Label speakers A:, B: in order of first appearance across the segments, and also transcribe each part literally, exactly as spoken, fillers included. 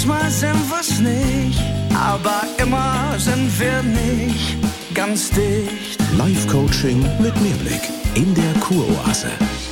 A: manchmal sind wir's nicht, aber immer sind wir nicht ganz dicht.
B: Life-Coaching mit Mehrblick in der Kuroase.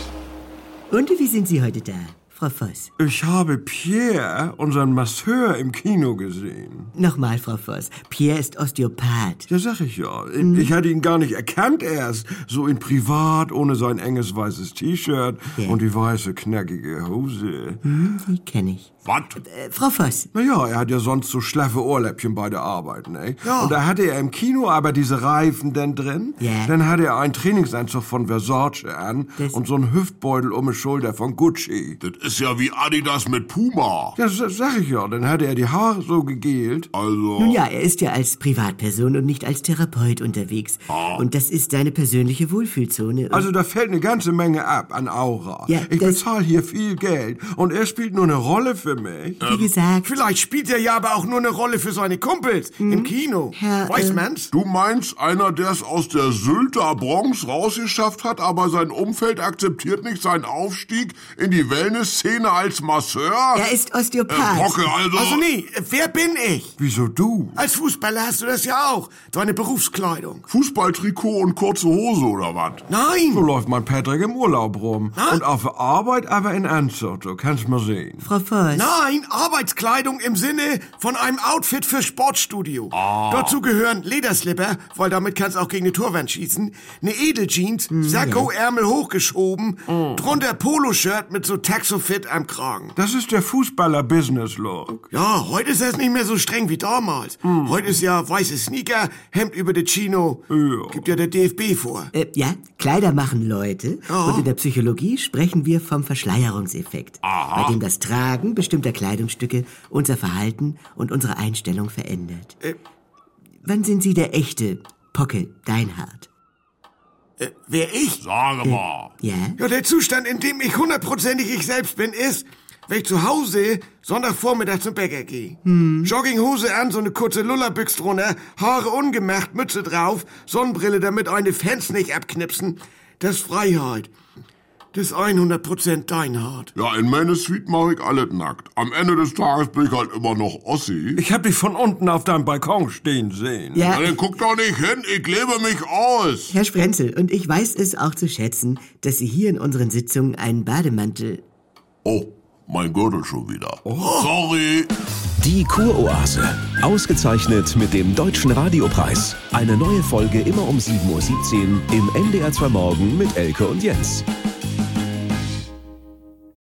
C: Und wie sind Sie heute da, Frau Voss?
D: Ich habe Pierre, unseren Masseur, im Kino gesehen.
C: Nochmal, Frau Voss. Pierre ist Osteopath.
D: Ja, sag ich ja. Mhm. Ich hatte ihn gar nicht erkannt erst. So in privat, ohne sein enges weißes T-Shirt ja. und die weiße, knackige Hose.
C: Hm, die kenne ich.
D: Was?
C: Äh, Frau Voss.
D: Naja, er hat ja sonst so schlaffe Ohrläppchen bei der Arbeit, ne?
C: Ja.
D: Und da hatte er im Kino aber diese Reifen denn drin.
C: Ja.
D: Dann hatte er einen Trainingsanzug von Versace an
C: das
D: und so einen Hüftbeutel um die Schulter von Gucci.
E: Das ist ja wie Adidas mit Puma.
D: Ja, das sag ich ja. Dann hatte er die Haare so gegelt.
E: Also...
C: Nun ja, er ist ja als Privatperson und nicht als Therapeut unterwegs. Ah. Und das ist seine persönliche Wohlfühlzone.
D: Also da fällt eine ganze Menge ab an Aura. Ja, ich bezahle hier viel Geld und er spielt nur eine Rolle für mich.
C: Wie gesagt.
F: Vielleicht spielt er ja aber auch nur eine Rolle für seine Kumpels hm? im Kino.
C: Herr,
F: Weiß
C: äh,
F: man's?
E: Du meinst, einer, der es aus der Sylter Bronx rausgeschafft hat, aber sein Umfeld akzeptiert nicht seinen Aufstieg in die Wellness-Szene als Masseur?
C: Er ist Osteopath.
E: Äh, Pocke, also...
F: Also nee, wer bin ich?
D: Wieso du?
F: Als Fußballer hast du das ja auch. Deine Berufskleidung.
E: Fußballtrikot und kurze Hose oder was?
F: Nein!
D: So läuft mein Patrick im Urlaub rum.
F: Na?
D: Und auf der Arbeit aber in Anzug. Du kannst mal sehen.
C: Frau Voss.
F: Nein, Arbeitskleidung im Sinne von einem Outfit für Sportstudio.
E: Ah.
F: Dazu gehören Lederslipper, weil damit kannst du auch gegen eine Torwand schießen, eine Edeljeans, mm, Sakko, ja. Ärmel hochgeschoben, mm. drunter Poloshirt mit so Taxofit am Kragen.
D: Das ist der Fußballer-Business-Look.
F: Ja, heute ist das nicht mehr so streng wie damals. Mm. Heute ist ja weiße Sneaker, Hemd über de Chino. Ja. Gibt ja der D F B vor.
C: Äh, ja, Kleider machen Leute. Ja. Und in der Psychologie sprechen wir vom Verschleierungseffekt.
E: Aha.
C: Bei dem das Tragen bestimmter Kleidungsstücke unser Verhalten und unsere Einstellung verändert. Äh. Wann sind Sie der echte Pocke Deinhardt?
F: Äh, wer ich?
E: Sage mal.
C: Äh, ja?
F: Ja, der Zustand, in dem ich hundertprozentig ich selbst bin, ist, wenn ich zu Hause Sonntagvormittag zum Bäcker gehe. Hm. Jogginghose an, so eine kurze Lullerbüchse drunter, Haare ungemacht, Mütze drauf, Sonnenbrille, damit eine Fans nicht abknipsen. Das ist Freiheit. Das ist hundert Prozent Deinhardt.
E: Ja, in meine Suite mache ich alles nackt. Am Ende des Tages bin ich halt immer noch Ossi.
D: Ich hab dich von unten auf deinem Balkon stehen sehen.
C: Ja.
E: Na, dann guck doch nicht hin, ich lebe mich aus.
C: Herr Sprenzel, und ich weiß es auch zu schätzen, dass Sie hier in unseren Sitzungen einen Bademantel...
E: Oh, mein Gürtel schon wieder. Oh. Sorry.
B: Die Kuroase. Ausgezeichnet mit dem Deutschen Radiopreis. Eine neue Folge immer um sieben Uhr siebzehn im N D R zwei Morgen mit Elke und Jens.